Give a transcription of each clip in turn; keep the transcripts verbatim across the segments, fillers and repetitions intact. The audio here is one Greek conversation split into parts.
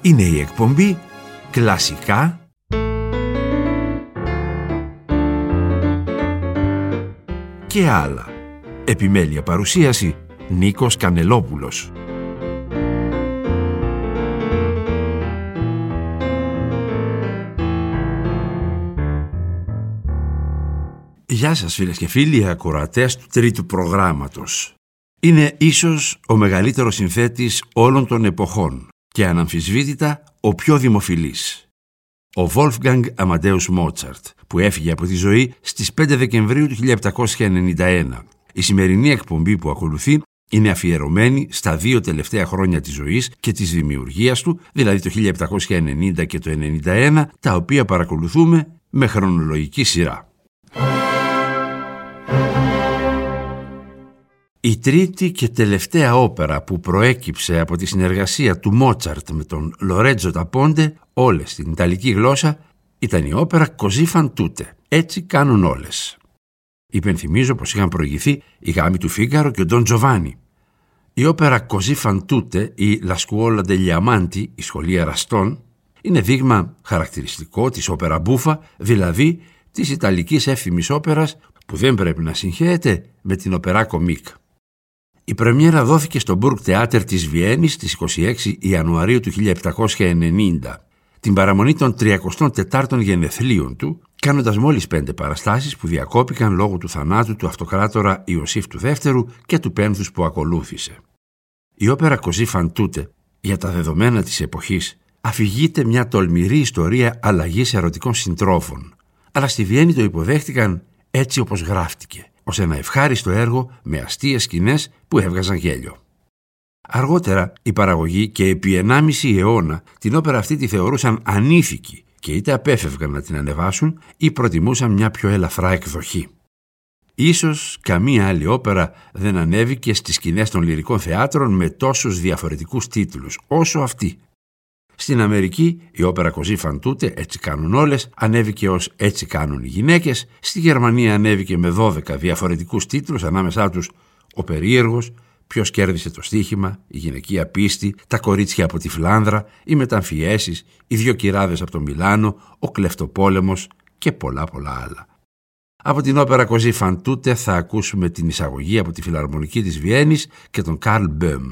Είναι η εκπομπή Κλασικά και άλλα. Επιμέλεια παρουσίαση Νίκος Κανελόπουλος. Γεια σας φίλες και φίλοι ακροατές του τρίτου προγράμματος. Είναι ίσως ο μεγαλύτερος συνθέτης όλων των εποχών και αναμφισβήτητα ο πιο δημοφιλής. Ο Wolfgang Amadeus Mozart, που έφυγε από τη ζωή στις πέντε Δεκεμβρίου του χίλια επτακόσια ενενήντα ένα. Η σημερινή εκπομπή που ακολουθεί είναι αφιερωμένη στα δύο τελευταία χρόνια της ζωής και της δημιουργίας του, δηλαδή το χίλια επτακόσια ενενήντα και το ενενήντα ένα, τα οποία παρακολουθούμε με χρονολογική σειρά. Η τρίτη και τελευταία όπερα που προέκυψε από τη συνεργασία του Μότσαρτ με τον Λορέτζο ντα Πόντε, όλες στην ιταλική γλώσσα, ήταν η όπερα Così fan tutte. Έτσι κάνουν όλες. Υπενθυμίζω πως είχαν προηγηθεί η Γάμη του Φίγκαρο και ο Ντον Τζοβάνι. Η όπερα Così fan tutte ή La Scuola degli Amanti, η σχολή εραστών, είναι δείγμα χαρακτηριστικό της όπερα μπούφα, δηλαδή της ιταλικής εύθυμης όπερας που δεν πρέπει να συγχέεται με την οπερά κομίκ. Η πρεμιέρα δόθηκε στο Burg Theater της Βιέννης στις είκοσι έξι Ιανουαρίου του χίλια επτακόσια ενενήντα, την παραμονή των τριακοστών τετάρτων γενεθλίων του, κάνοντας μόλις πέντε παραστάσεις που διακόπηκαν λόγω του θανάτου του αυτοκράτορα Ιωσήφ του Δεύτερου και του πένθους που ακολούθησε. Η όπερα Così fan tutte, για τα δεδομένα της εποχής, αφηγείται μια τολμηρή ιστορία αλλαγής ερωτικών συντρόφων, αλλά στη Βιέννη το υποδέχτηκαν έτσι όπως γράφτηκε, ως ένα ευχάριστο έργο με αστείες σκηνές που έβγαζαν γέλιο. Αργότερα η παραγωγή και επί ενάμιση αιώνα την όπερα αυτή τη θεωρούσαν ανήθικη και είτε απέφευγαν να την ανεβάσουν ή προτιμούσαν μια πιο ελαφρά εκδοχή. Ίσως καμία άλλη όπερα δεν ανέβηκε στις σκηνές των λυρικών θεάτρων με τόσους διαφορετικούς τίτλους όσο αυτή. Στην Αμερική η όπερα Così fan tutte, έτσι κάνουν όλες, ανέβηκε ως Έτσι κάνουν οι γυναίκες. Στη Γερμανία ανέβηκε με δώδεκα διαφορετικούς τίτλους, ανάμεσά τους Ο περίεργος, Ποιος κέρδισε το στοίχημα, Η γυναικεία πίστη, Τα κορίτσια από τη Φλάνδρα, Οι μεταμφιέσεις, Οι δυο κυράδες από το Μιλάνο, Ο κλεφτοπόλεμος και πολλά πολλά άλλα. Από την όπερα Così fan tutte θα ακούσουμε την εισαγωγή από τη Φιλαρμονική της Βιέννης και τον Καρλ Μπέμ.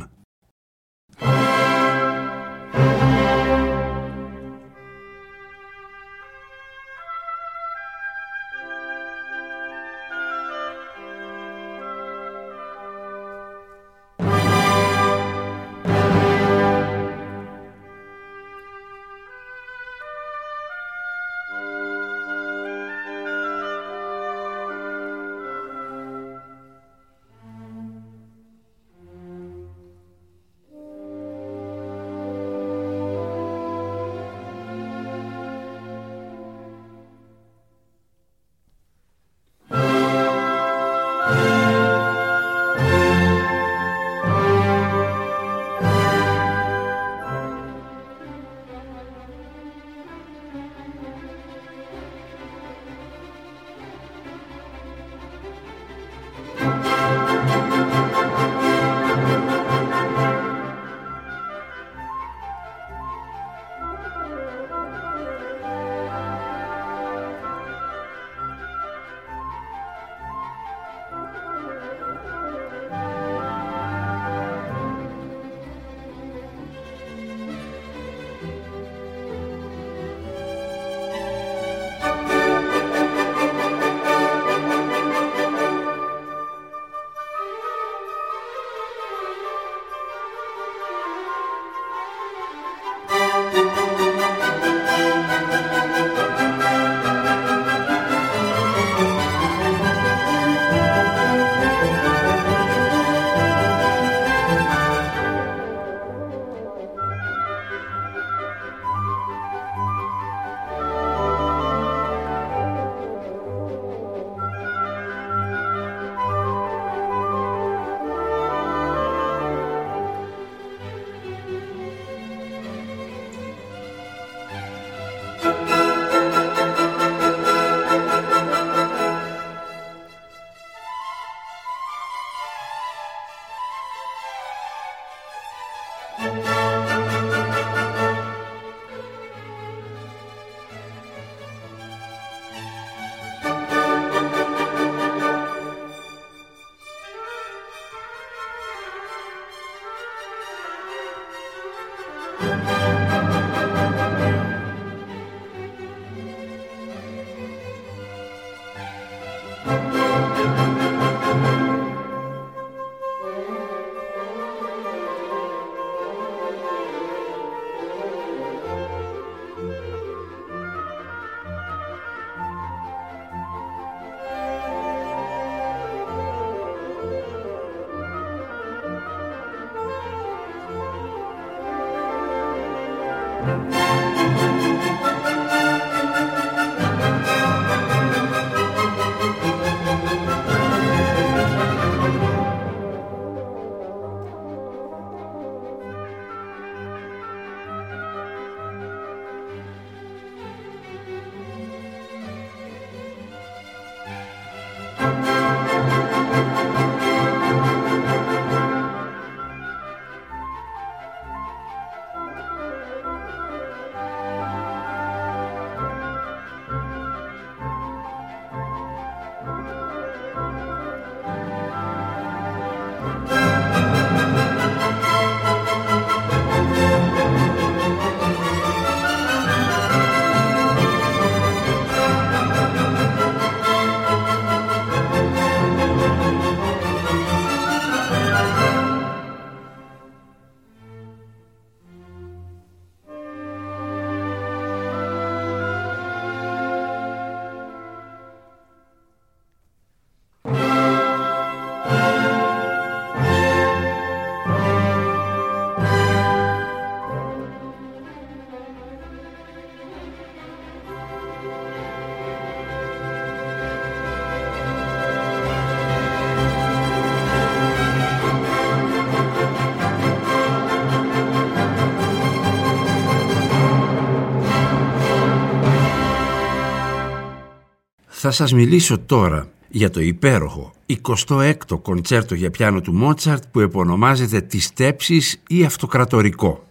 Θα σας μιλήσω τώρα για το υπέροχο εικοστό έκτο κοντσέρτο για πιάνο του Μότσαρτ που επωνομάζεται «Τις Στέψεις» ή «Αυτοκρατορικό».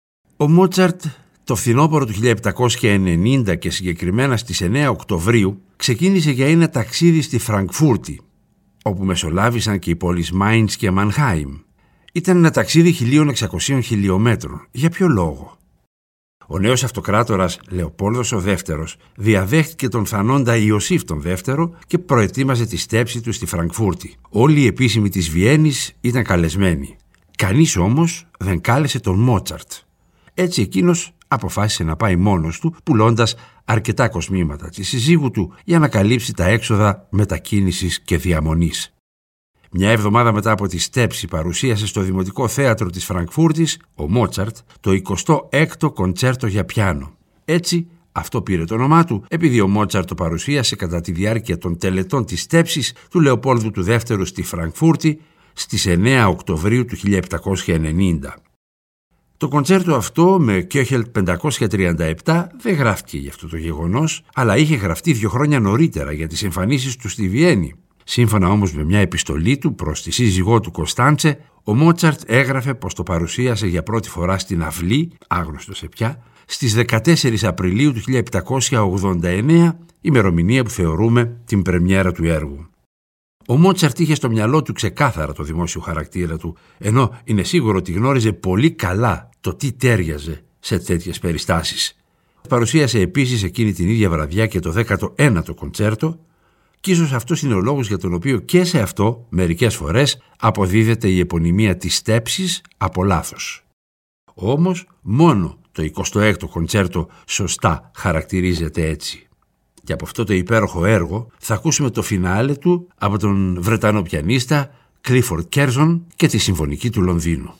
Ο Μότσαρτ το φθινόπωρο του χίλια επτακόσια ενενήντα και συγκεκριμένα στις εννέα Οκτωβρίου ξεκίνησε για ένα ταξίδι στη Φραγκφούρτη, όπου μεσολάβησαν και οι πόλεις Μάιντς και Μανχάιμ. Ήταν ένα ταξίδι χίλια εξακοσίων χιλιομέτρων. Για ποιο λόγο? Ο νέος αυτοκράτορας Λεοπόλδος ο Δεύτερος διαδέχτηκε τον θανόντα Ιωσήφ τον Δεύτερο και προετοίμαζε τη στέψη του στη Φραγκφούρτη. Όλοι οι επίσημοι της Βιέννης ήταν καλεσμένοι. Κανείς όμως δεν κάλεσε τον Μότσαρτ. Έτσι εκείνος αποφάσισε να πάει μόνος του, πουλώντας αρκετά κοσμήματα της συζύγου του για να καλύψει τα έξοδα μετακίνησης και διαμονής. Μια εβδομάδα μετά από τη στέψη παρουσίασε στο Δημοτικό Θέατρο της Φραγκφούρτης ο Μότσαρτ το εικοστό έκτο κοντσέρτο για πιάνο. Έτσι αυτό πήρε το όνομά του επειδή ο Μότσαρτ το παρουσίασε κατά τη διάρκεια των τελετών της στέψης του Λεοπόλδου του Δεύτερου στη Φραγκφούρτη στις εννέα Οκτωβρίου του χίλια επτακόσια ενενήντα. Το κοντσέρτο αυτό με Κιόχελ πεντακόσια τριάντα επτά δεν γράφτηκε για αυτό το γεγονός, αλλά είχε γραφτεί δύο χρόνια νωρίτερα για τις εμφανίσεις του στη Βιέννη. Σύμφωνα όμως με μια επιστολή του προς τη σύζυγό του Κωνσταντσε, ο Μότσαρτ έγραφε πως το παρουσίασε για πρώτη φορά στην αυλή, άγνωστο σε ποια, στις δεκατέσσερις Απριλίου του χίλια επτακόσια ογδόντα εννέα, ημερομηνία που θεωρούμε την πρεμιέρα του έργου. Ο Μότσαρτ είχε στο μυαλό του ξεκάθαρα το δημόσιο χαρακτήρα του, ενώ είναι σίγουρο ότι γνώριζε πολύ καλά το τι τέριαζε σε τέτοιες περιστάσεις. Παρουσίασε επίσης εκείνη την ίδια βραδιά και το δέκατο ένατο κοντσέρτο, και ίσως αυτός είναι ο λόγος για τον οποίο και σε αυτό μερικές φορές αποδίδεται η επωνυμία της στέψης από λάθος. Όμως μόνο το εικοστό έκτο κοντσέρτο σωστά χαρακτηρίζεται έτσι. Και από αυτό το υπέροχο έργο θα ακούσουμε το φινάλε του από τον Βρετανό πιανίστα Clifford Curzon και τη Συμφωνική του Λονδίνου.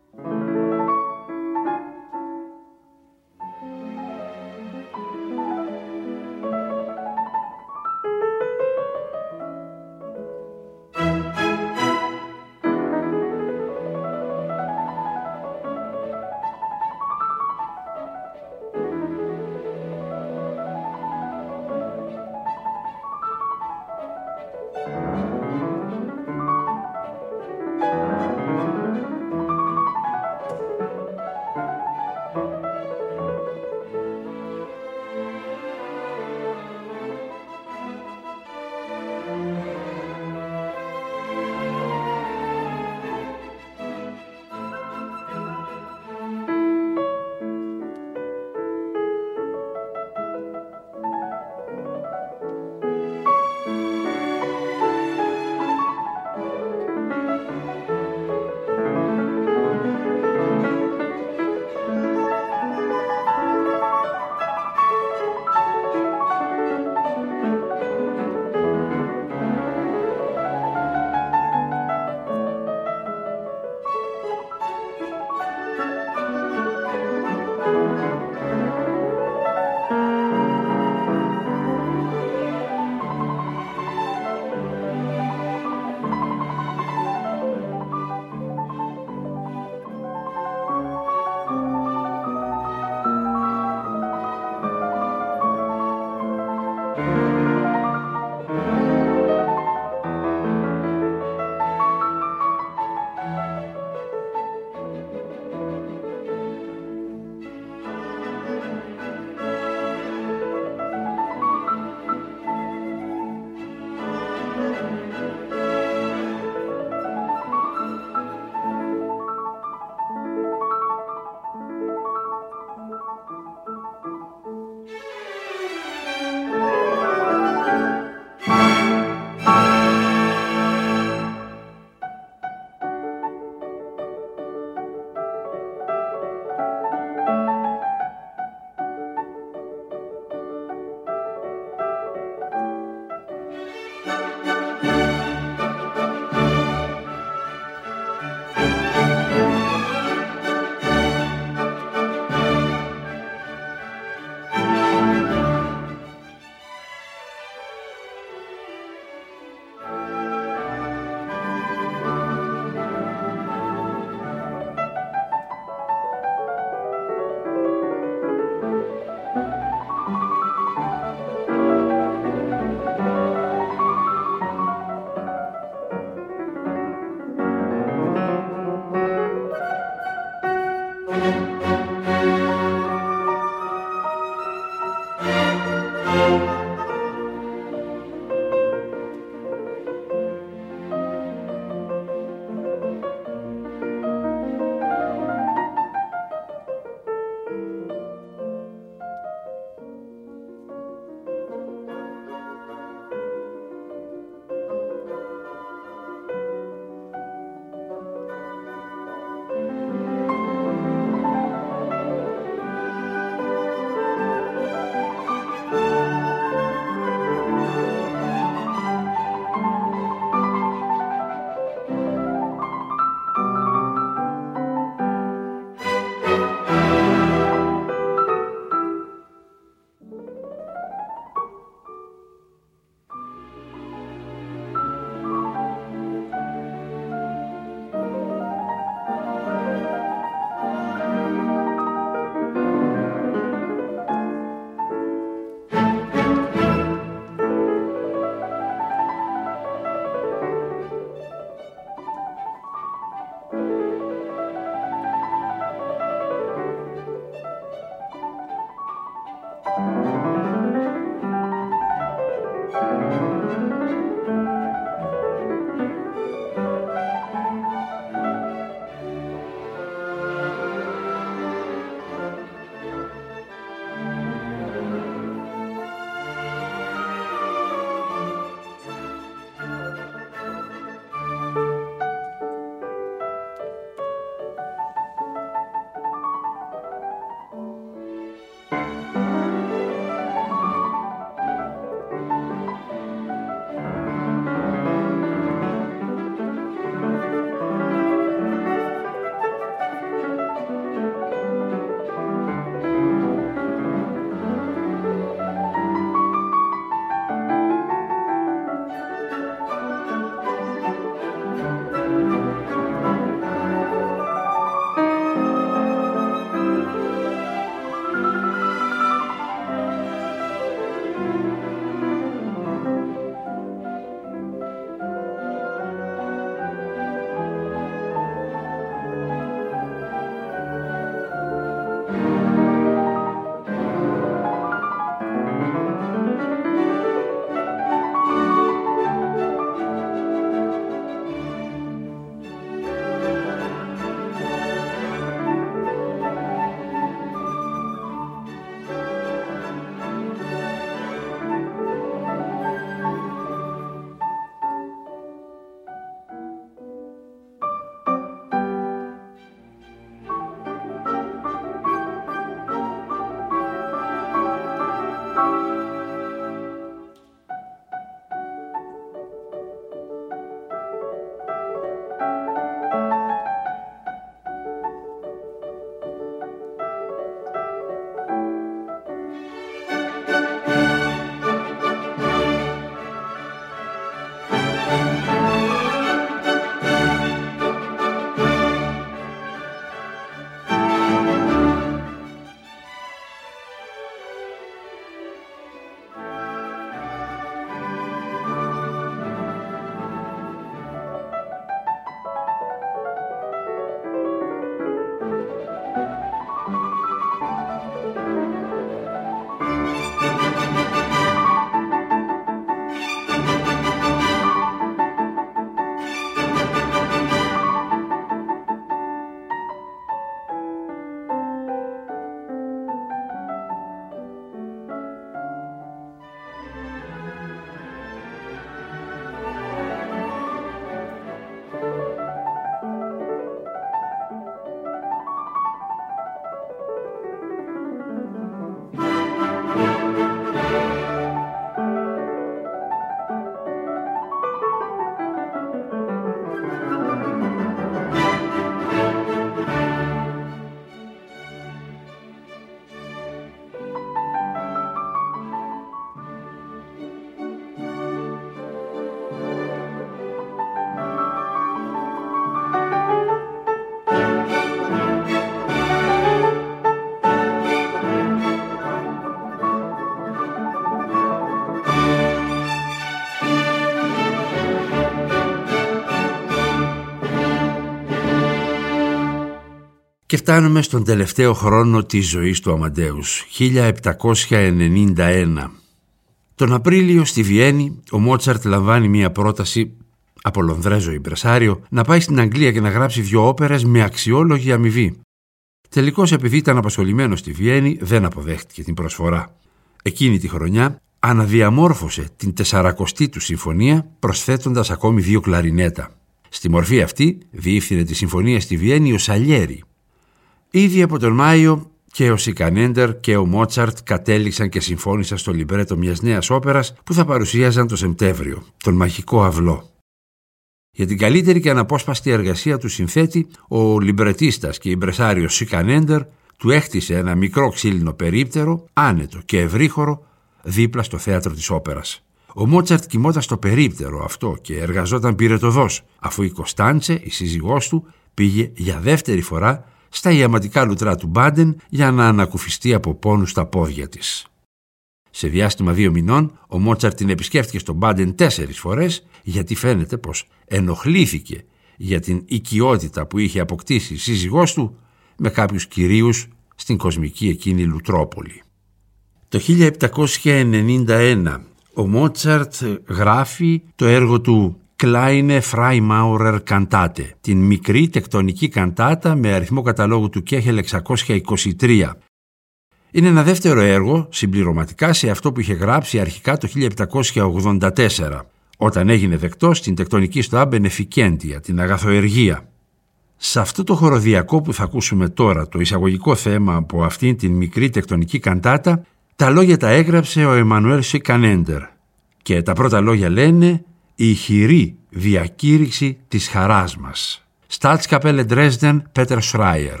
Και φτάνουμε στον τελευταίο χρόνο της ζωής του Αμαντέους, χίλια επτακόσια ενενήντα ένα. Τον Απρίλιο στη Βιέννη ο Μότσαρτ λαμβάνει μια πρόταση από Λονδρέζο ιμπρεσάριο να πάει στην Αγγλία και να γράψει δύο όπερες με αξιόλογη αμοιβή. Τελικώς, επειδή ήταν απασχολημένος στη Βιέννη, δεν αποδέχτηκε την προσφορά. Εκείνη τη χρονιά αναδιαμόρφωσε την τεσσαρακοστή του συμφωνία προσθέτοντας ακόμη δύο κλαρινέτα. Στη μορφή αυτή διεύθυνε τη συμφωνία στη Βιέννη ο Σαλιέρι. Ήδη από τον Μάιο και ο Σικανέντερ και ο Μότσαρτ κατέληξαν και συμφώνησαν στο λιμπρέτο μιας νέας όπερας που θα παρουσίαζαν το Σεπτέμβριο, τον Μαγικό Αυλό. Για την καλύτερη και αναπόσπαστη εργασία του συνθέτη, ο λιμπρετίστας και ιμπρεσάριος Σικανέντερ του έχτισε ένα μικρό ξύλινο περίπτερο, άνετο και ευρύχωρο, δίπλα στο θέατρο της όπερας. Ο Μότσαρτ κοιμόταν στο περίπτερο αυτό και εργαζόταν πυρετωδώς, αφού η Κωνστάντσε, η σύζυγός του, πήγε για δεύτερη φορά στα ιαματικά λουτρά του Μπάντεν για να ανακουφιστεί από πόνους στα πόδια της. Σε διάστημα δύο μηνών, ο Μότσαρτ την επισκέφτηκε στο Μπάντεν τέσσερις φορές, γιατί φαίνεται πως ενοχλήθηκε για την οικειότητα που είχε αποκτήσει η σύζυγός του με κάποιους κυρίους στην κοσμική εκείνη Λουτρόπολη. Το χίλια επτακόσια ενενήντα ένα ο Μότσαρτ γράφει το έργο του Kleine Freimaurer Kantate, την μικρή τεκτονική καντάτα με αριθμό καταλόγου του Κέχελ εξακόσια είκοσι τρία. Είναι ένα δεύτερο έργο συμπληρωματικά σε αυτό που είχε γράψει αρχικά το χίλια επτακόσια ογδόντα τέσσερα, όταν έγινε δεκτός στην τεκτονική στο Beneficentia, την αγαθοεργία. Σε αυτό το χοροδιακό που θα ακούσουμε τώρα, το εισαγωγικό θέμα από αυτήν την μικρή τεκτονική καντάτα, τα λόγια τα έγραψε ο Εμμανουέλ Σικανέντερ και τα πρώτα λόγια λένε «Η ηχηρή διακήρυξη της χαράς μας». Staatskapelle Dresden, Peter Schreier.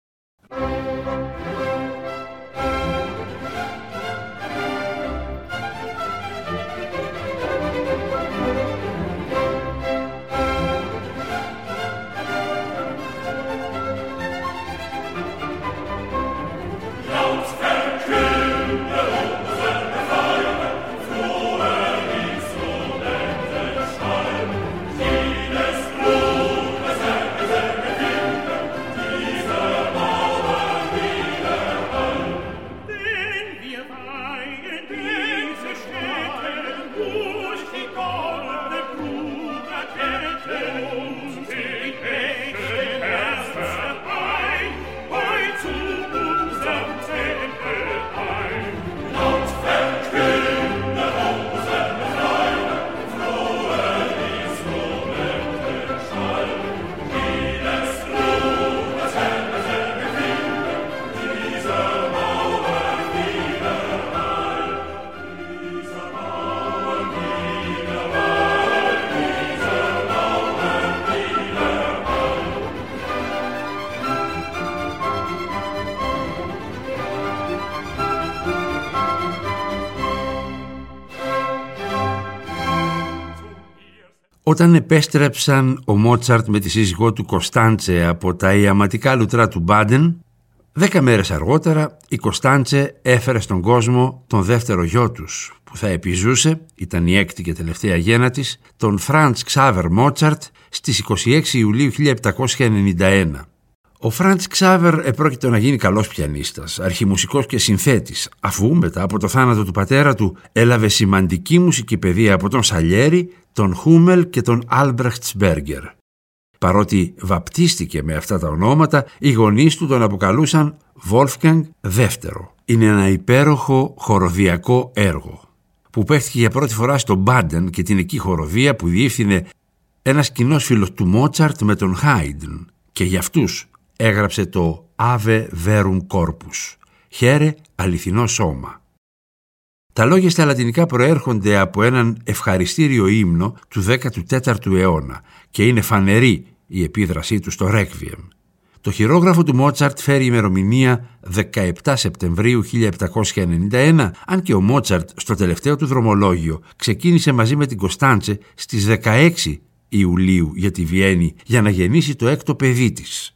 Όταν επέστρεψαν ο Μότσαρτ με τη σύζυγό του Κωνστάντσε από τα ιαματικά λουτρά του Μπάντεν, δέκα μέρες αργότερα η Κωνστάντσε έφερε στον κόσμο τον δεύτερο γιο τους, που θα επιζούσε, ήταν η έκτη και τελευταία γέννα της, τον Φραντς Ξάβερ Μότσαρτ στις είκοσι έξι Ιουλίου χίλια επτακόσια ενενήντα ένα. Ο Φραντς Ξάβερ επρόκειτο να γίνει καλός πιανίστας, αρχιμουσικός και συνθέτης, αφού μετά από το θάνατο του πατέρα του έλαβε σημαντική μουσική παιδεία από τον Σαλιέρι, τον Χούμελ και τον Άλμπρεχτ Σμπέργκερ. Παρότι βαπτίστηκε με αυτά τα ονόματα, οι γονείς του τον αποκαλούσαν Wolfgang δεύτερο. Είναι ένα υπέροχο χοροδιακό έργο που παίχτηκε για πρώτη φορά στο Μπάντεν και την εκεί χοροδία που διεύθυνε ένας κοινός φίλος του Μότσαρτ με τον Χάιντν, και για αυτούς έγραψε το Ave Verum Corpus, χαίρε αληθινό σώμα. Τα λόγια στα λατινικά προέρχονται από έναν ευχαριστήριο ύμνο του δέκατου τέταρτου αιώνα και είναι φανερή η επίδρασή του στο Ρέκβιεμ. Το χειρόγραφο του Μότσαρτ φέρει ημερομηνία δεκαεπτά Σεπτεμβρίου χίλια επτακόσια ενενήντα ένα, αν και ο Μότσαρτ στο τελευταίο του δρομολόγιο ξεκίνησε μαζί με την Κωνστάντσε στις δεκαέξι Ιουλίου για τη Βιέννη για να γεννήσει το έκτο παιδί της.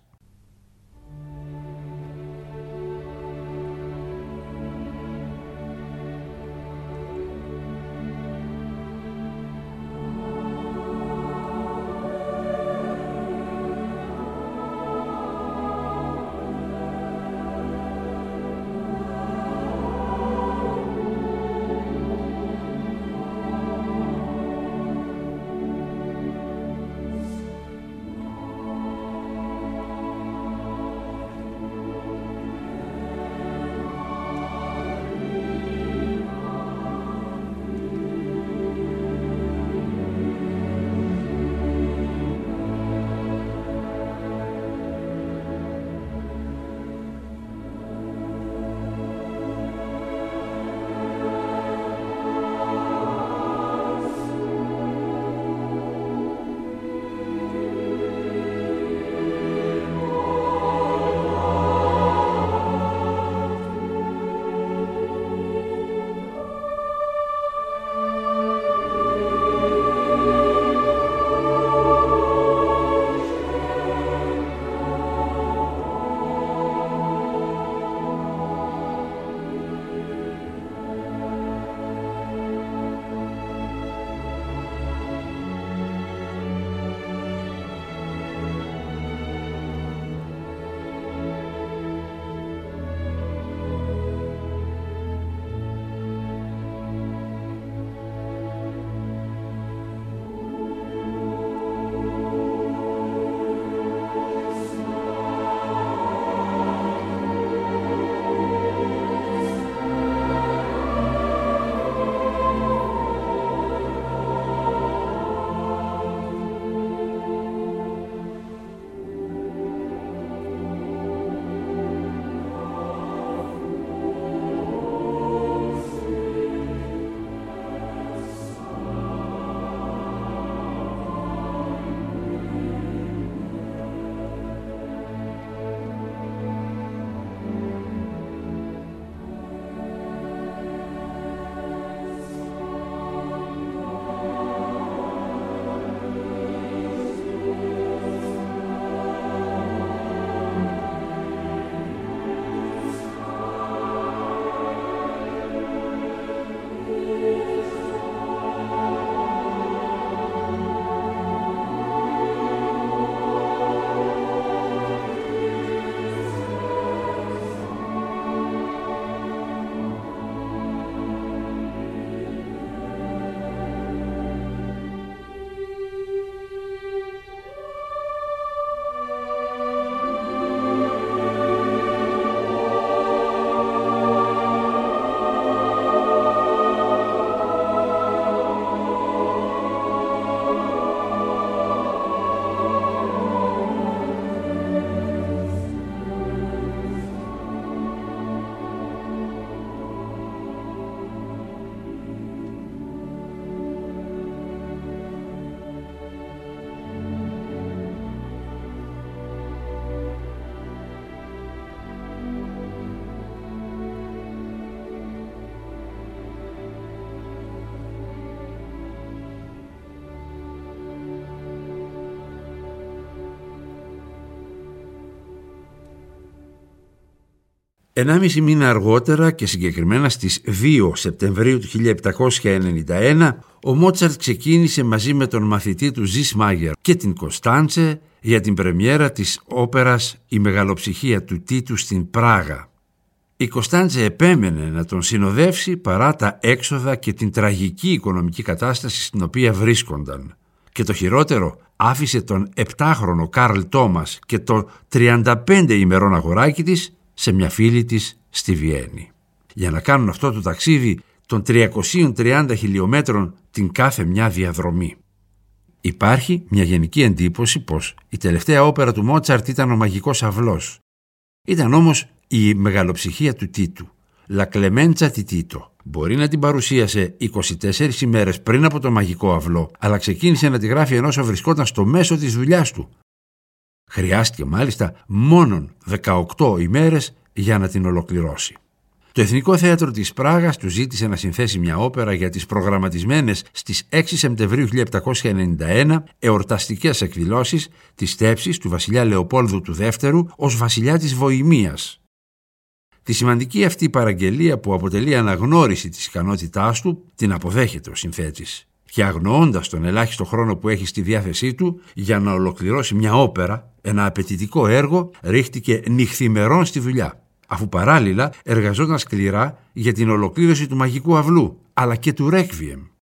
Ενάμιση μήνα αργότερα και συγκεκριμένα στις δύο Σεπτεμβρίου του χίλια επτακόσια ενενήντα ένα, ο Μότσαρτ ξεκίνησε μαζί με τον μαθητή του Ζις Μάγερ και την Κωνσταντσε για την πρεμιέρα της όπερας «Η Μεγαλοψυχία του Τίτου» στην Πράγα. Η Κωνσταντσε επέμενε να τον συνοδεύσει παρά τα έξοδα και την τραγική οικονομική κατάσταση στην οποία βρίσκονταν. Και το χειρότερο, άφησε τον επτάχρονο Καρλ Τόμας και το τριάντα πέντε ημερών αγοράκι της σε μια φίλη της στη Βιέννη. Για να κάνουν αυτό το ταξίδι των τριακοσίων τριάντα χιλιομέτρων την κάθε μια διαδρομή. Υπάρχει μια γενική εντύπωση πως η τελευταία όπερα του Μότσαρτ ήταν ο Μαγικός Αυλός. Ήταν όμως η Μεγαλοψυχία του Τίτου, La Clemenza di Tito. Μπορεί να την παρουσίασε είκοσι τέσσερις ημέρες πριν από το Μαγικό Αυλό, αλλά ξεκίνησε να τη γράφει ενώ βρισκόταν στο μέσο της δουλειάς του. Χρειάστηκε μάλιστα μόνον δεκαοκτώ ημέρες για να την ολοκληρώσει. Το Εθνικό Θέατρο της Πράγας του ζήτησε να συνθέσει μια όπερα για τις προγραμματισμένες στις έξι Σεπτεμβρίου χίλια επτακόσια ενενήντα ένα εορταστικές εκδηλώσεις της στέψης του βασιλιά Λεοπόλδου του Δεύτερου ως βασιλιά της Βοημίας. Τη σημαντική αυτή παραγγελία, που αποτελεί αναγνώριση της ικανότητάς του, την αποδέχεται ο συνθέτης και αγνοώντας τον ελάχιστο χρόνο που έχει στη διάθεσή του για να ολοκληρώσει μια όπερα, ένα απαιτητικό έργο, ρίχτηκε νυχθημερών στη δουλειά, αφού παράλληλα εργαζόταν σκληρά για την ολοκλήρωση του Μαγικού Αυλού, αλλά και του Ρέκβιεμ.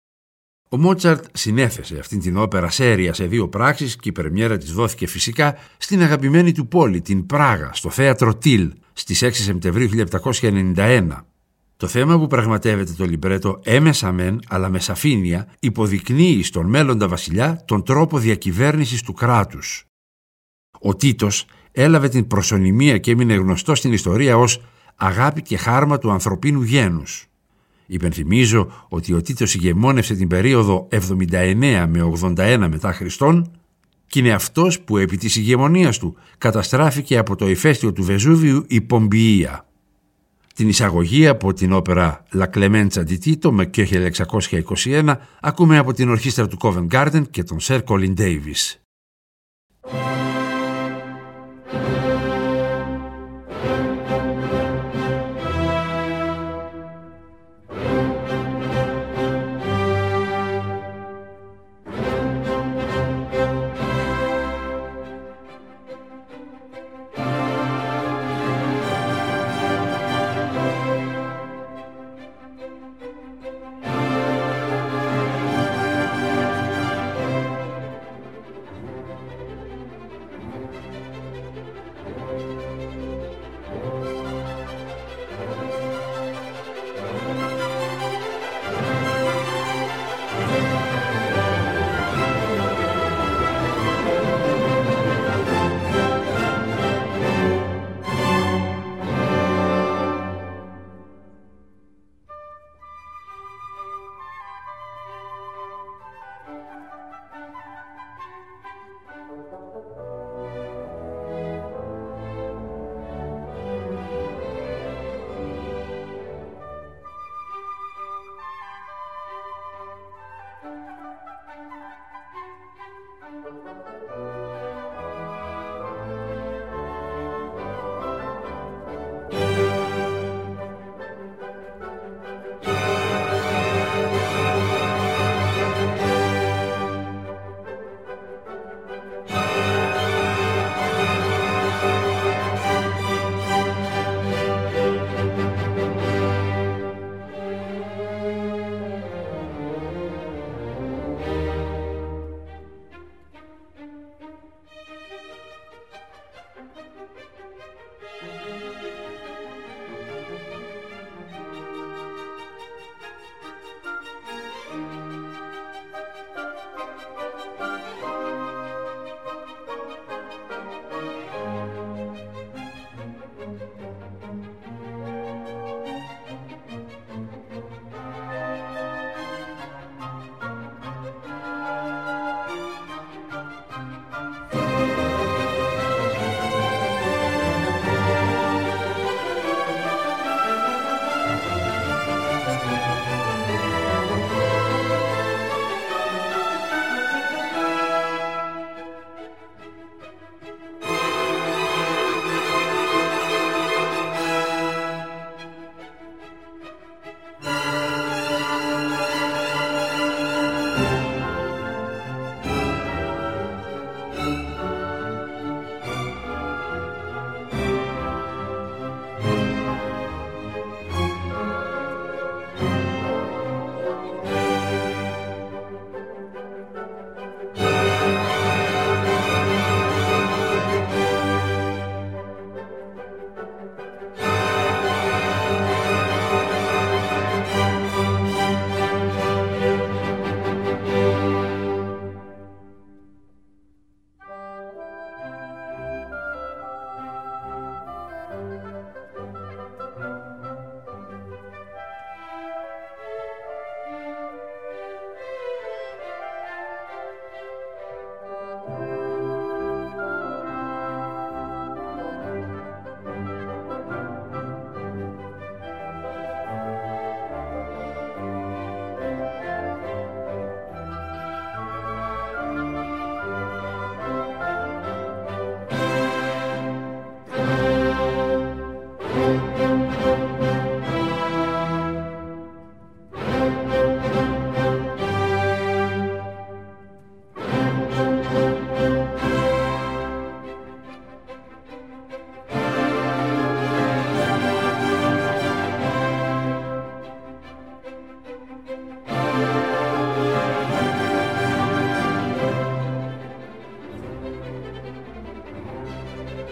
Ο Μότσαρτ συνέθεσε αυτήν την όπερα σέρια σε δύο πράξεις και η πρεμιέρα της δόθηκε φυσικά στην αγαπημένη του πόλη, την Πράγα, στο θέατρο Τιλ, στις έξι Σεπτεμβρίου χίλια επτακόσια ενενήντα ένα. Το θέμα που πραγματεύεται το λιμπρέτο έμεσα μεν, αλλά με σαφήνεια, υποδεικνύει στον μέλλοντα βασιλιά τον τρόπο διακυβέρνησης του κράτους. Ο Τίτος έλαβε την προσωνυμία και έμεινε γνωστό στην ιστορία ως αγάπη και χάρμα του ανθρωπίνου γένους. Υπενθυμίζω ότι ο Τίτος ηγεμόνευσε την περίοδο εβδομήντα εννέα με ογδόντα ένα μετά Χριστόν και είναι αυτός που επί της ηγεμονίας του καταστράφηκε από το ηφαίστειο του Βεζούβιου η Πομπιεία. Την εισαγωγή από την όπερα La Clemenza di Tito με Köchel εξακόσια είκοσι ένα ακούμε από την ορχήστρα του Covent Garden και τον Sir Colin Davis.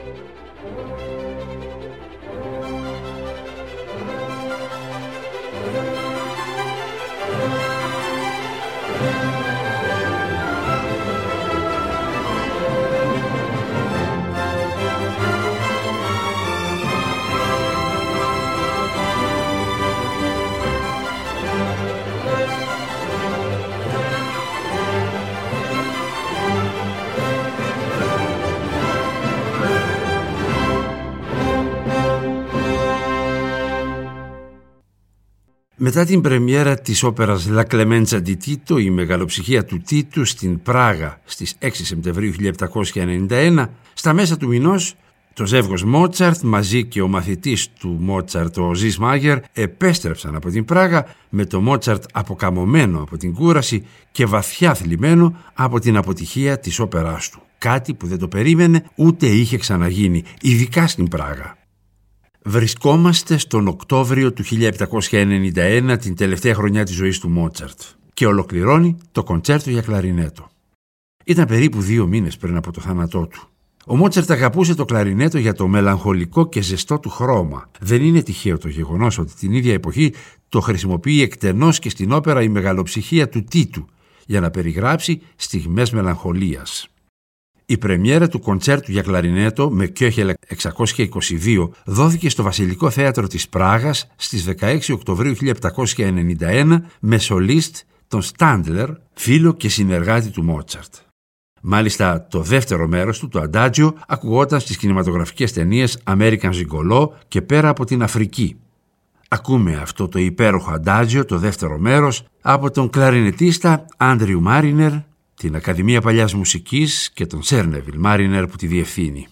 Μετά την πρεμιέρα της όπερας La Clemenza di Tito, η μεγαλοψυχία του Τίτου στην Πράγα στις έξι Σεπτεμβρίου χίλια επτακόσια ενενήντα ένα, στα μέσα του μηνός το ζεύγος Μότσαρτ μαζί και ο μαθητής του Μότσαρτ, ο Ζις Μάγερ, επέστρεψαν από την Πράγα με το Μότσαρτ αποκαμωμένο από την κούραση και βαθιά θλιμμένο από την αποτυχία της όπεράς του. Κάτι που δεν το περίμενε ούτε είχε ξαναγίνει, ειδικά στην Πράγα. Βρισκόμαστε στον Οκτώβριο του χίλια επτακόσια ενενήντα ένα, την τελευταία χρονιά της ζωής του Μότσαρτ, και ολοκληρώνει το κοντσέρτο για κλαρινέτο. Ήταν περίπου δύο μήνες πριν από το θάνατό του. Ο Μότσαρτ αγαπούσε το κλαρινέτο για το μελαγχολικό και ζεστό του χρώμα. Δεν είναι τυχαίο το γεγονός ότι την ίδια εποχή το χρησιμοποιεί εκτενώς και στην όπερα η μεγαλοψυχία του Τίτου για να περιγράψει στιγμές μελαγχολίας. Η πρεμιέρα του κοντσέρτου για κλαρινέτο με Κιόχελ εξακόσια είκοσι δύο δόθηκε στο Βασιλικό Θέατρο της Πράγας στις δεκαέξι Οκτωβρίου χίλια επτακόσια ενενήντα ένα με σολίστ τον Στάντλερ, φίλο και συνεργάτη του Μότσαρτ. Μάλιστα το δεύτερο μέρος του, το Αντάτζιο, ακουγόταν στις κινηματογραφικές ταινίες American Gigolo και Πέρα από την Αφρική. Ακούμε αυτό το υπέροχο Αντάτζιο, το δεύτερο μέρος, από τον κλαρινετίστα Άντριου Μάρινερ, την Ακαδημία Παλιάς Μουσικής και τον Σέρνεβιλ Μάρινερ που τη διευθύνει.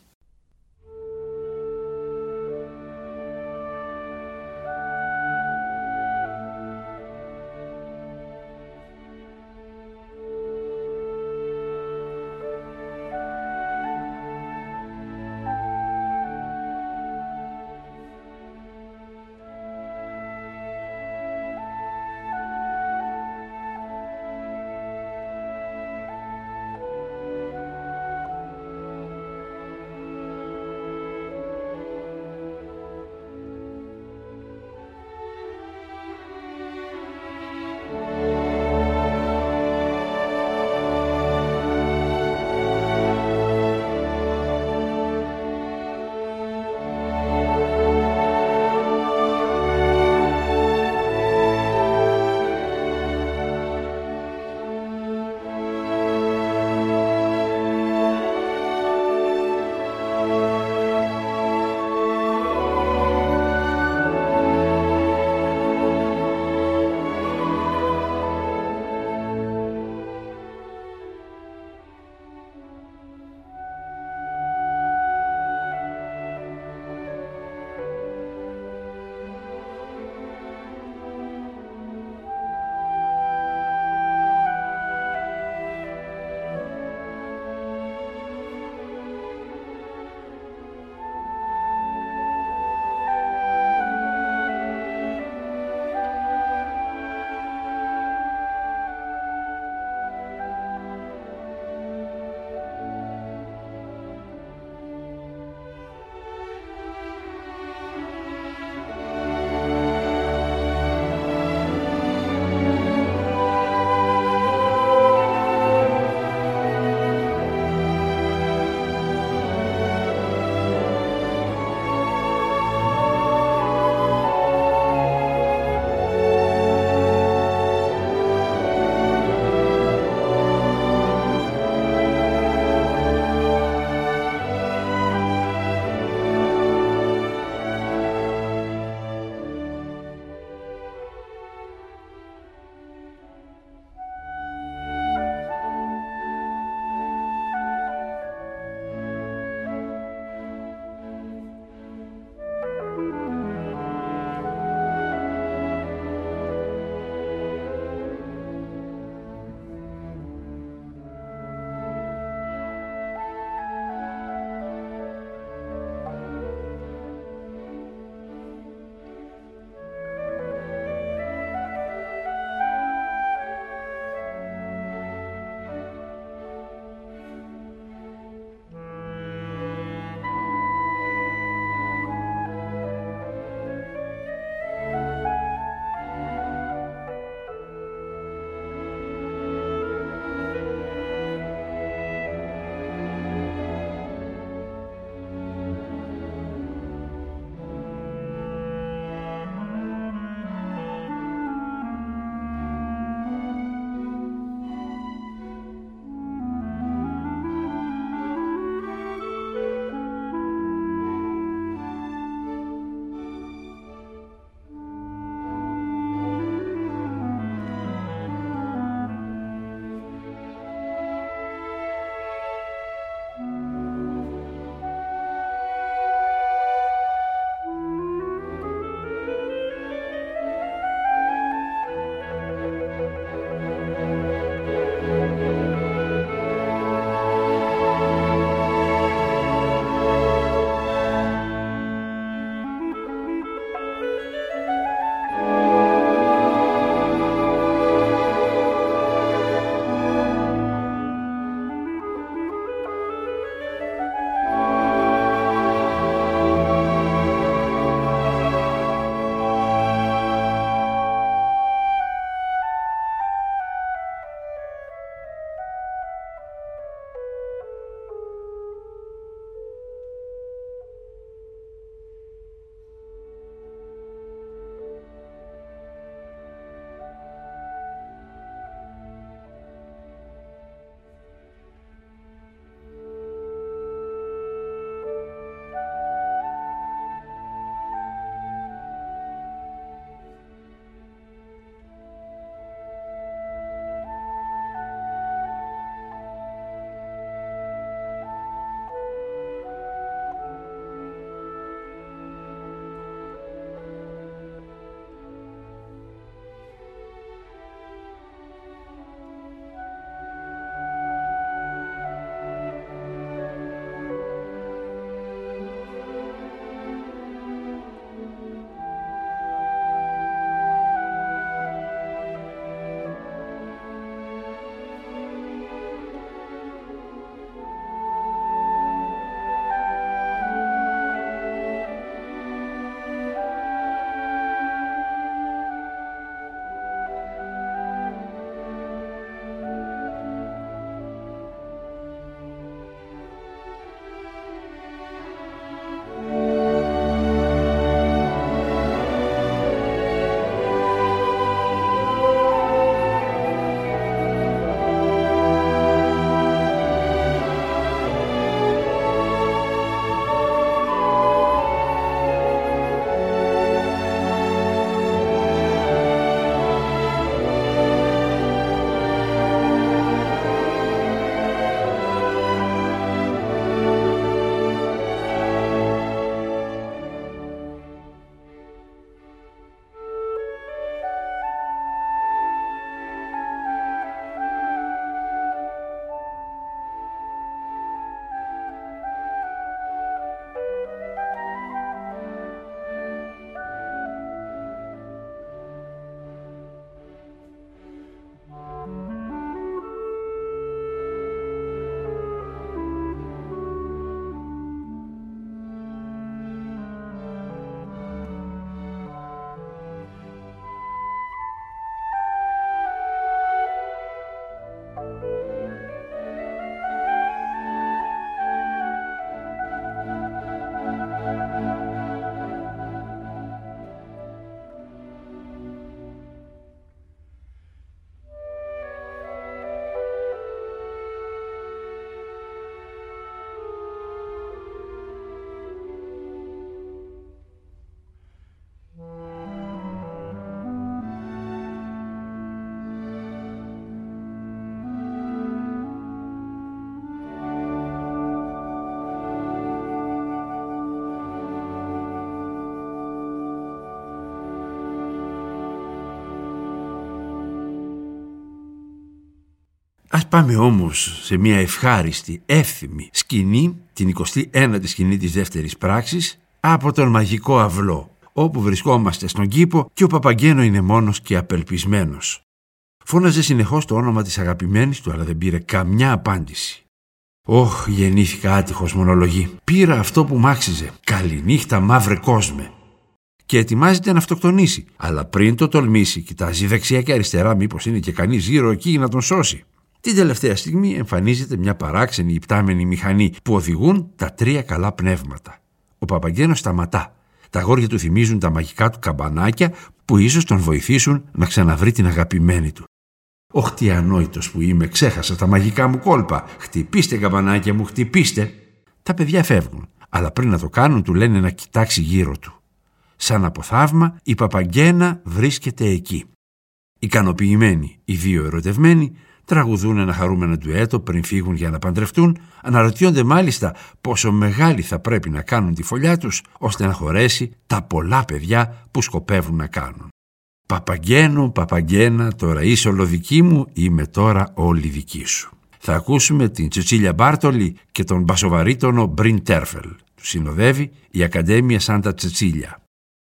Ας πάμε όμως σε μια ευχάριστη, εύθυμη σκηνή, την εικοστή ένατη σκηνή της δεύτερης πράξης, από τον μαγικό αυλό, όπου βρισκόμαστε στον κήπο και ο Παπαγγένο είναι μόνος και απελπισμένος. Φώναζε συνεχώς το όνομα της αγαπημένης του, αλλά δεν πήρε καμιά απάντηση. «Ωχ, γεννήθηκα άτυχος», μονολογεί. «Πήρα αυτό που μ' άξιζε. Καληνύχτα, μαύρε κόσμε». Και ετοιμάζεται να αυτοκτονήσει. Αλλά πριν το τολμήσει, κοιτάζει δεξιά και αριστερά, μήπως είναι και κανείς γύρω εκεί για να τον σώσει. Την τελευταία στιγμή εμφανίζεται μια παράξενη υπτάμενη μηχανή που οδηγούν τα τρία καλά πνεύματα. Ο Παπαγγένος σταματά. Τα αγόρια του θυμίζουν τα μαγικά του καμπανάκια που ίσως τον βοηθήσουν να ξαναβρει την αγαπημένη του. «Ωχ, τι ανόητος που είμαι, ξέχασα τα μαγικά μου κόλπα. Χτυπήστε, καμπανάκια μου, χτυπήστε». Τα παιδιά φεύγουν, αλλά πριν να το κάνουν του λένε να κοιτάξει γύρω του. Σαν από θαύμα, η Παπαγγένα βρίσκεται εκεί. Ικανοποιημένοι οι δύο ερωτευμένοι τραγουδούν ένα χαρούμενο ντουέτο πριν φύγουν για να παντρευτούν, αναρωτιόνται μάλιστα πόσο μεγάλη θα πρέπει να κάνουν τη φωλιά τους ώστε να χωρέσει τα πολλά παιδιά που σκοπεύουν να κάνουν. «Παπαγγένο, Παπαγγένα, τώρα είσαι ολοδική μου, είμαι τώρα όλη δική σου». Θα ακούσουμε την Τσετσίλια Μπάρτολη και τον μπασοβαρίτονο Μπριν Τέρφελ. Του συνοδεύει η Ακαδέμια Σάντα Τσετσίλια.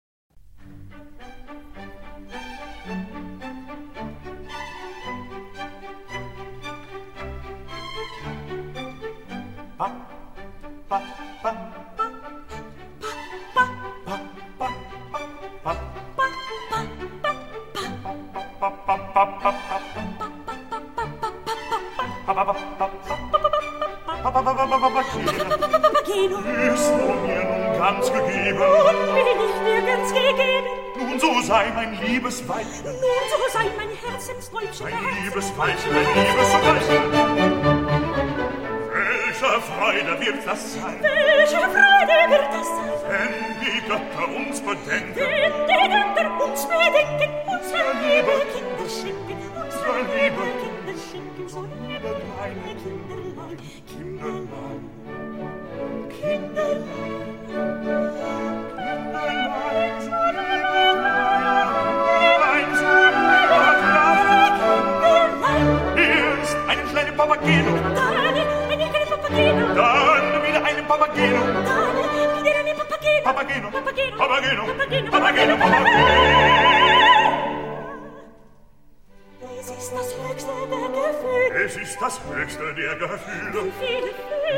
Papageno, ist du mir nun ganz gegeben? Nun bin ich dir ganz gegeben. Nun so sei mein liebes Weibchen. Nun so sei mein Herzenstäubchen. Mein liebes Weibchen, mein liebes Weibchen. Welche Freude wird das sein? Welche Freude wird das sein? Wenn die Götter uns bedenken. Wenn die Götter uns bedenken. Unser liebe Kinder schenken. Unser liebe Kinder schenken. So liebe kleine Kinderlein. Kinderlein. Kinderlein. Kinderlein. So liebe Kinderlein. So liebe kleine Kinderlein. Erst einen kleinen Papageno. Dann einen kleinen Papageno. Dann wieder einen Papageno. Dann wieder einen Papageno. Papageno. Papageno. Papageno. Papageno. Papageno. Papageno. Es ist das höchste der Gefühle. Es ist das höchste der Gefühle. Viele,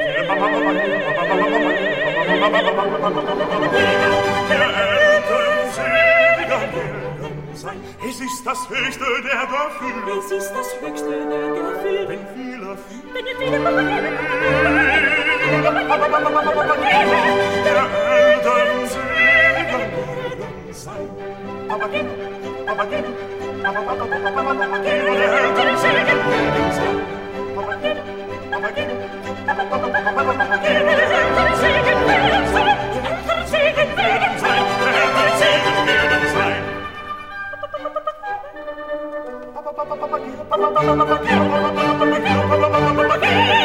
der Eltern seliger Gelden sein. Es ist das höchste der Gefühle. Es ist das höchste der Gefühle. Wenn viele, wenn viele der Eltern seliger Gelden sein. Papageno, Papageno. Papageno, der Eltern seliger Gelden sein. Papageno, Papageno, Papageno, der Eltern seliger Gelden sein. Der Eltern seliger Gelden sein. Der Eltern seliger Gelden sein. Papageno, Papageno, Papageno.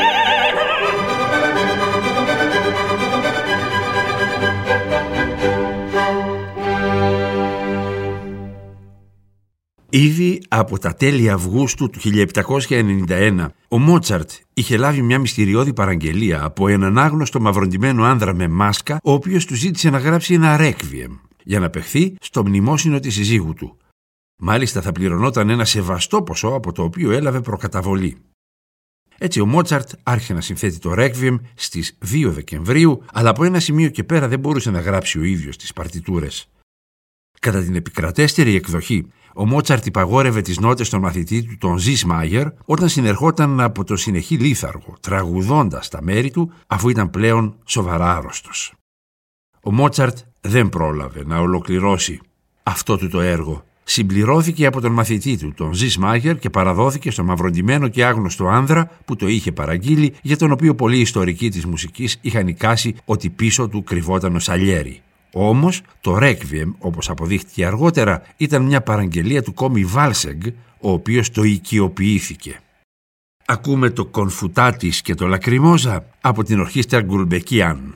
Ήδη από τα τέλη Αυγούστου του χίλια επτακόσια ενενήντα ένα, ο Μότσαρτ είχε λάβει μια μυστηριώδη παραγγελία από έναν άγνωστο μαυροντημένο άνδρα με μάσκα, ο οποίος του ζήτησε να γράψει ένα ρέκβιεμ για να παιχθεί στο μνημόσυνο της συζύγου του. Μάλιστα θα πληρωνόταν ένα σεβαστό ποσό από το οποίο έλαβε προκαταβολή. Έτσι ο Μότσαρτ άρχισε να συνθέτει το ρέκβιεμ στις δύο Δεκεμβρίου, αλλά από ένα σημείο και πέρα δεν μπορούσε να γράψει ο ίδιος τις παρτιτούρες. Κατά την επικρατέστερη εκδοχή, ο Μότσαρτ υπαγόρευε τις νότες στον μαθητή του, τον Ζις Μάγερ, όταν συνερχόταν από το συνεχή λίθαργο, τραγουδώντας τα μέρη του, αφού ήταν πλέον σοβαρά άρρωστος. Ο Μότσαρτ δεν πρόλαβε να ολοκληρώσει αυτό του το έργο. Συμπληρώθηκε από τον μαθητή του, τον Ζις Μάγερ, και παραδόθηκε στον μαυροντημένο και άγνωστο άνδρα που το είχε παραγγείλει, για τον οποίο πολλοί ιστορικοί της μουσικής είχαν εικάσει ότι πίσω του κρυβόταν ο Σαλιέρι. Όμως το Requiem, όπως αποδείχτηκε αργότερα, ήταν μια παραγγελία του κόμι Βάλσεγκ, ο οποίος το οικειοποιήθηκε. Ακούμε το Κονφουτάτης και το Λακριμόζα από την ορχήστρα Γκουλμπεκίαν.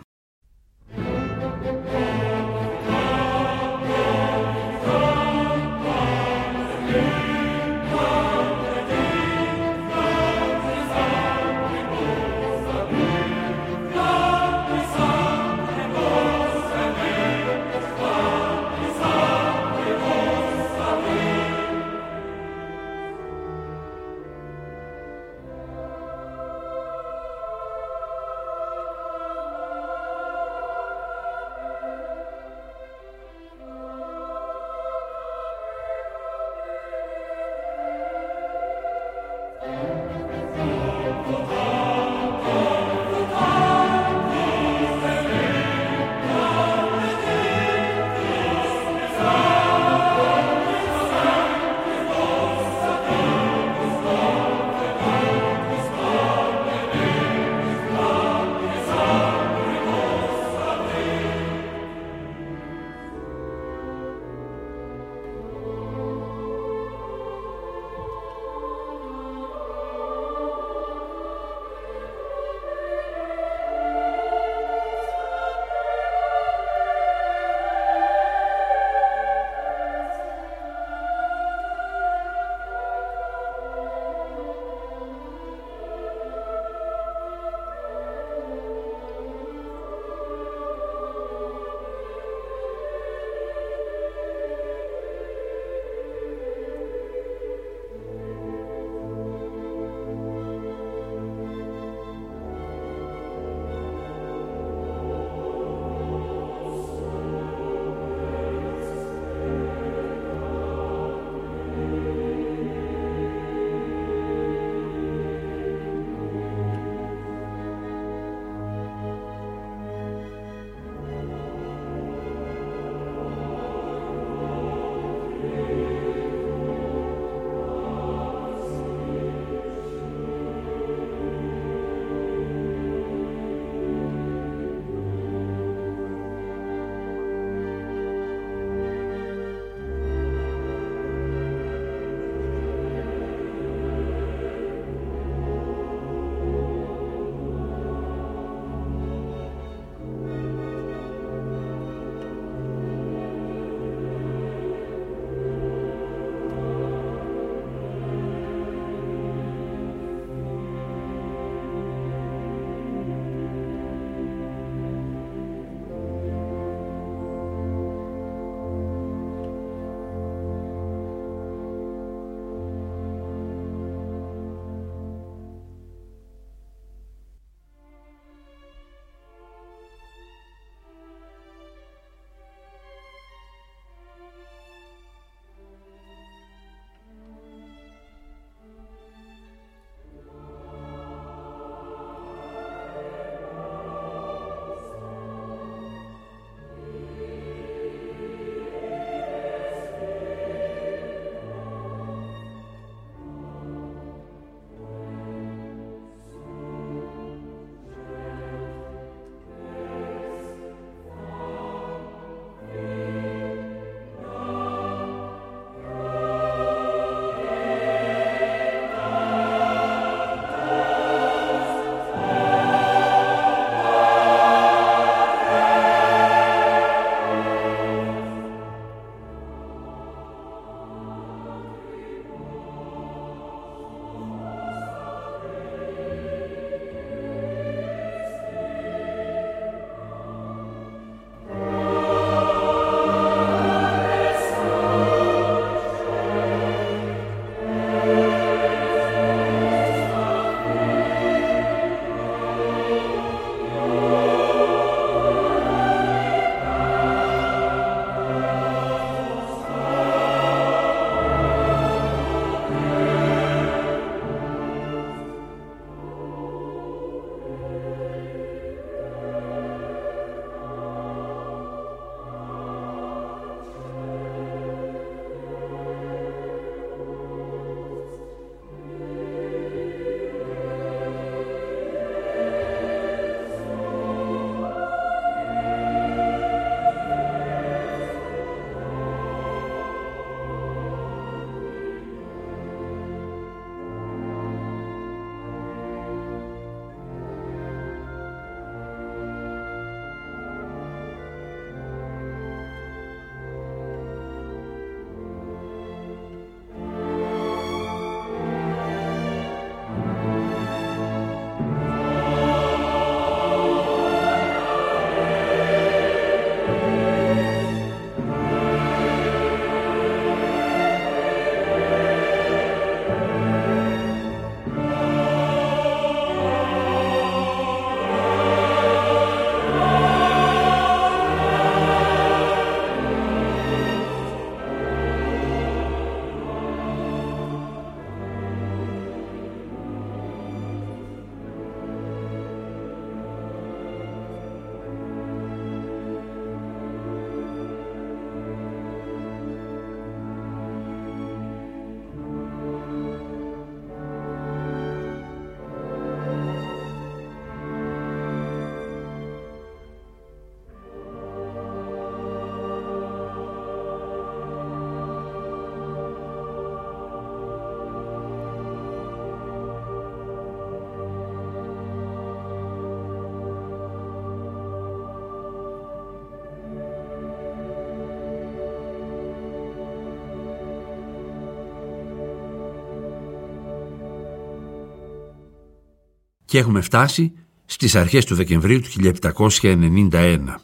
Και έχουμε φτάσει στις αρχές του Δεκεμβρίου του χίλια επτακόσια ενενήντα ένα.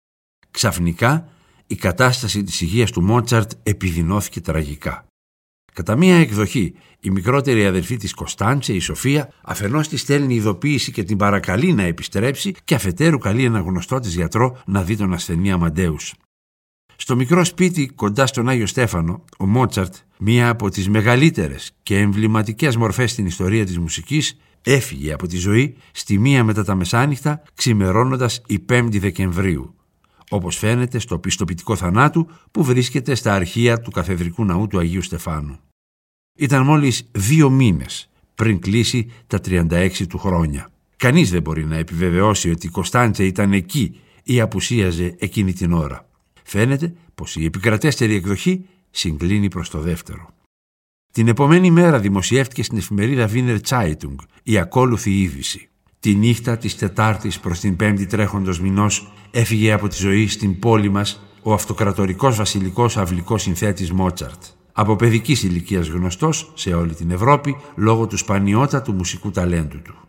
Ξαφνικά η κατάσταση της υγείας του Μότσαρτ επιδεινώθηκε τραγικά. Κατά μία εκδοχή, η μικρότερη αδερφή της Κωνσταντσε, η Σοφία, αφενός της στέλνει ειδοποίηση και την παρακαλεί να επιστρέψει και αφετέρου καλεί ένα γνωστό της γιατρό να δει τον ασθενή Αμαντέους. Στο μικρό σπίτι κοντά στον Άγιο Στέφανο, ο Μότσαρτ, μία από τις μεγαλύτερες και εμβληματικές μορφές στην ιστορία της μουσικής, έφυγε από τη ζωή στη μία μετά τα μεσάνυχτα, ξημερώνοντας η πέμπτη Δεκεμβρίου, όπως φαίνεται στο πιστοποιητικό θανάτου που βρίσκεται στα αρχεία του Καθεδρικού Ναού του Αγίου Στεφάνου. Ήταν μόλις δύο μήνες πριν κλείσει τα τριάντα έξι του χρόνια. Κανείς δεν μπορεί να επιβεβαιώσει ότι η Κωνσταντσε ήταν εκεί ή απουσίαζε εκείνη την ώρα. Φαίνεται πως η επικρατέστερη εκδοχή συγκλίνει προς το δεύτερο. Την επομένη μέρα δημοσιεύτηκε στην εφημερίδα Wiener Zeitung η ακόλουθη είδηση. Τη νύχτα της Τετάρτης προς την Πέμπτη τρέχοντος μηνός έφυγε από τη ζωή στην πόλη μας ο αυτοκρατορικός βασιλικός αυλικός συνθέτης Μότσαρτ, από παιδικής ηλικίας γνωστός σε όλη την Ευρώπη λόγω του σπανιότατου μουσικού ταλέντου του.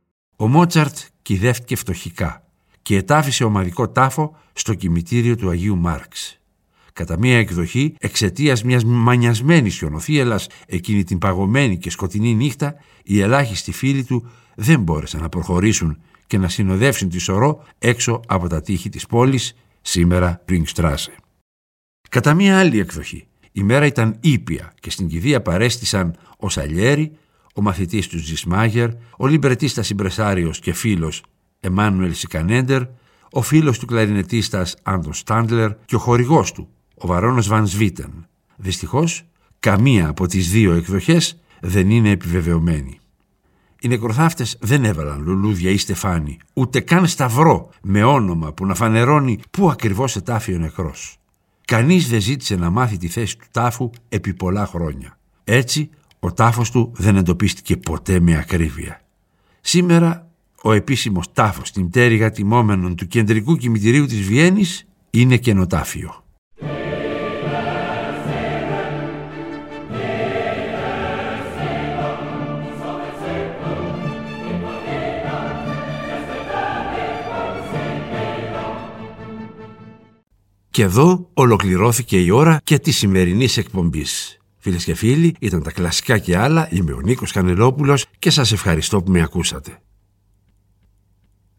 Ο Μότσαρτ κυδεύτηκε φτωχικά και ετάφησε ομαδικό τάφο στο κημητήριο του Αγίου Μάρξ. Κατά μία εκδοχή, εξαιτίας μιας μανιασμένης χιονοθύελλας εκείνη την παγωμένη και σκοτεινή νύχτα, οι ελάχιστοι φίλοι του δεν μπόρεσαν να προχωρήσουν και να συνοδεύσουν τη σωρό έξω από τα τείχη της πόλης, σήμερα Ringstrasse. Κατά μία άλλη εκδοχή, η μέρα ήταν ήπια και στην κηδεία παρέστησαν ο Σαλιέρι, ο μαθητής του Ζισμάγερ, ο λιμπρετίστας ιμπρεσάριος και φίλος Εμμάνουελ Σικανέντερ, ο φίλος του κλαρινετίστας Άντων Στάντλερ και ο χορηγός του, ο Βαρόνος Βαν Σβίτεν. Δυστυχώς, καμία από τις δύο εκδοχές δεν είναι επιβεβαιωμένη. Οι νεκροθάφτες δεν έβαλαν λουλούδια ή στεφάνι, ούτε καν σταυρό με όνομα που να φανερώνει πού ακριβώς ετάφη ο νεκρός. Κανείς δεν ζήτησε να μάθει τη θέση του τάφου επί πολλά χρόνια. Έτσι, ο τάφος του δεν εντοπίστηκε ποτέ με ακρίβεια. Σήμερα, ο επίσημος τάφος στην πτέρυγα τιμόμενων του κεντρικού κημητηρίου της Βιέννης είναι κενοτάφιο. Και εδώ ολοκληρώθηκε η ώρα και της σημερινής εκπομπής. Φίλες και φίλοι, ήταν τα κλασικά και άλλα, είμαι ο Νίκος Κανελόπουλος και σας ευχαριστώ που με ακούσατε.